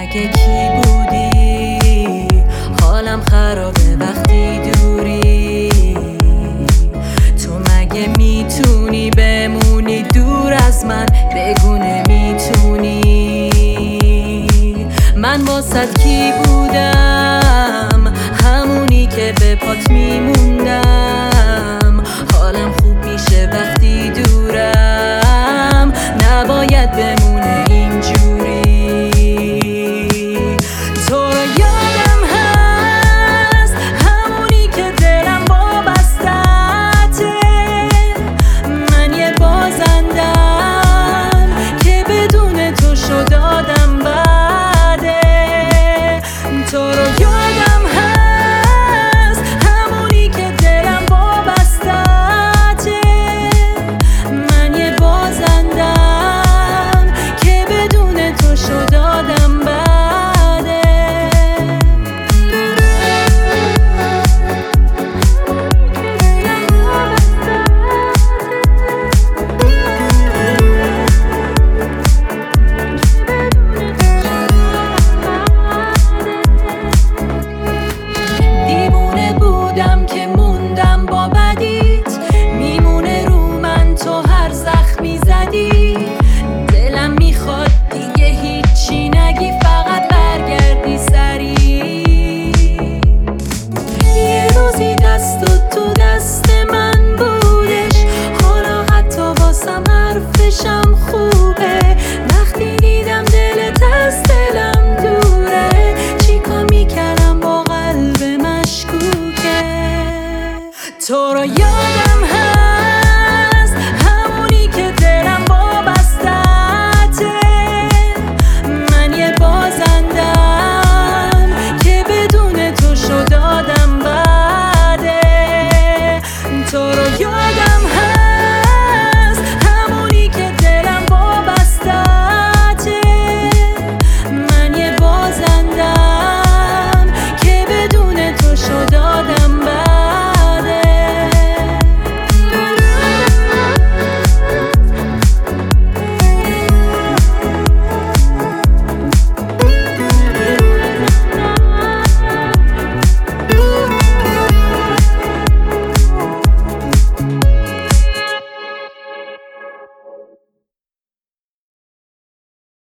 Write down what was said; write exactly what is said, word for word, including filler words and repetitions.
مگه کی بودی؟ حالم خرابه وقتی دوری. تو مگه میتونی بمونی دور از من؟ بگو نمیتونی. من واسد کی بودم؟ همونی که به پات میموندم. حالم خوب میشه وقتی دورم، نباید بمونه اینجوری. تو رو یادم هست، همونی که دلم وابسته‌ته. من یه بازندم که بدون تو شد آدم بده. تو رو یادم هست، همونی که دلم وابسته‌ته. من یه بازندم که بدون تو شد آدم بده. دیوونه بودم که موندم با بدیت، میمونه رو من تو هر زخمی زدی. دلم میخواد دیگه هیچی نگی، فقط برگردی سری. یه روزی دستت تو دست من بودش، حالا حتی واسم حرفشم خوبه. وقتی دیدم دلت از دلم دوره، چیکار میکردم با قلب مشکوکه. تو رو یادم